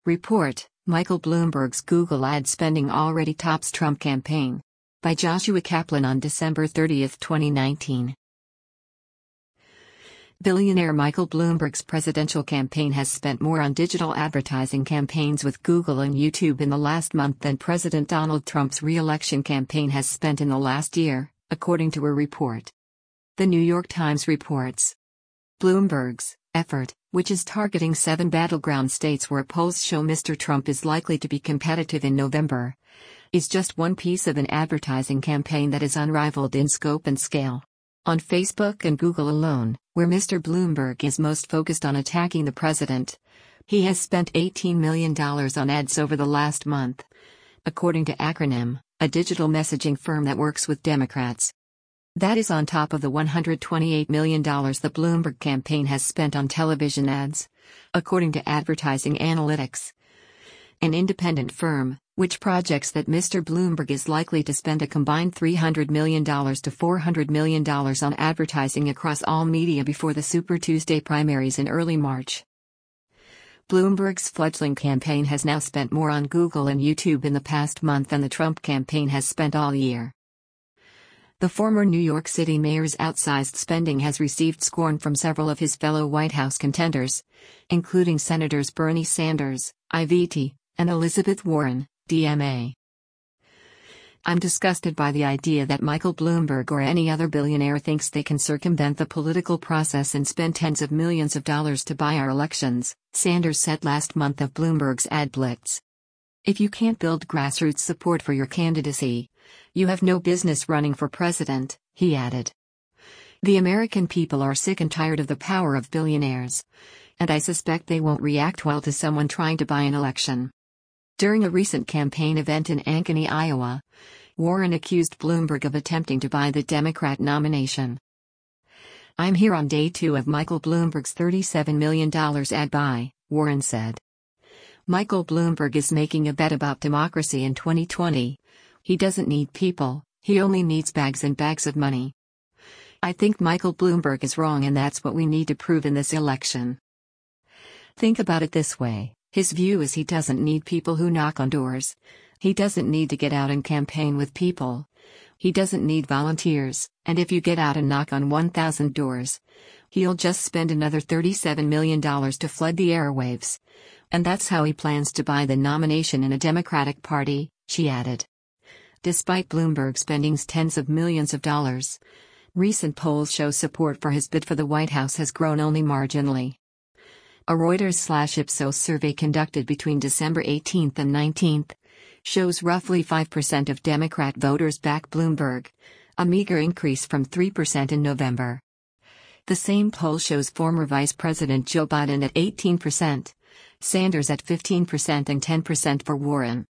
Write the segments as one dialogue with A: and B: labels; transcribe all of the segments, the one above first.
A: Report: Michael Bloomberg's Google ad spending already tops Trump campaign. By Joshua Kaplan on December 30, 2019. Billionaire Michael Bloomberg's presidential campaign has spent more on digital advertising campaigns with Google and YouTube in the last month than President Donald Trump's re-election campaign has spent in the last year, according to a report. The New York Times reports. Bloomberg's effort, which is targeting 7 battleground states where polls show Mr. Trump is likely to be competitive in November, is just one piece of an advertising campaign that is unrivaled in scope and scale. On Facebook and Google alone, where Mr. Bloomberg is most focused on attacking the president, he has spent $18 million on ads over the last month, according to Acronym, a digital messaging firm that works with Democrats. That is on top of the $128 million the Bloomberg campaign has spent on television ads, according to Advertising Analytics, an independent firm, which projects that Mr. Bloomberg is likely to spend a combined $300 million to $400 million on advertising across all media before the Super Tuesday primaries in early March. Bloomberg's fledgling campaign has now spent more on Google and YouTube in the past month than the Trump campaign has spent all year. The former New York City mayor's outsized spending has received scorn from several of his fellow White House contenders, including Senators Bernie Sanders, IVT, and Elizabeth Warren, DMA. I'm disgusted by the idea that Michael Bloomberg or any other billionaire thinks they can circumvent the political process and spend tens of millions of dollars to buy our elections, Sanders said last month of Bloomberg's ad blitz. If you can't build grassroots support for your candidacy, you have no business running for president, he added. The American people are sick and tired of the power of billionaires, and I suspect they won't react well to someone trying to buy an election. During a recent campaign event in Ankeny, Iowa, Warren accused Bloomberg of attempting to buy the Democrat nomination. I'm here on day 2 of Michael Bloomberg's $37 million ad buy, Warren said. Michael Bloomberg is making a bet about democracy in 2020. He doesn't need people, he only needs bags and bags of money. I think Michael Bloomberg is wrong, and that's what we need to prove in this election. Think about it this way. His view is he doesn't need people who knock on doors. He doesn't need to get out and campaign with people. He doesn't need volunteers, and if you get out and knock on 1,000 doors, he'll just spend another $37 million to flood the airwaves. And that's how he plans to buy the nomination in a Democratic Party, she added. Despite Bloomberg spending tens of millions of dollars, recent polls show support for his bid for the White House has grown only marginally. A Reuters/Ipsos survey conducted between December 18 and 19 shows roughly 5% of Democrat voters back Bloomberg, a meager increase from 3% in November. The same poll shows former Vice President Joe Biden at 18%, Sanders at 15% and 10% for Warren.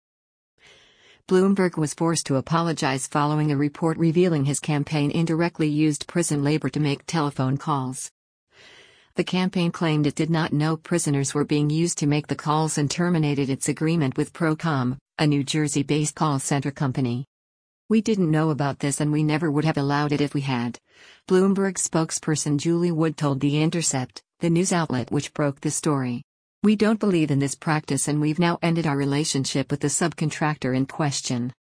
A: Bloomberg was forced to apologize following a report revealing his campaign indirectly used prison labor to make telephone calls. The campaign claimed it did not know prisoners were being used to make the calls and terminated its agreement with Procom, a New Jersey-based call center company. We didn't know about this and we never would have allowed it if we had, Bloomberg spokesperson Julie Wood told The Intercept, the news outlet which broke the story. We don't believe in this practice and we've now ended our relationship with the subcontractor in question.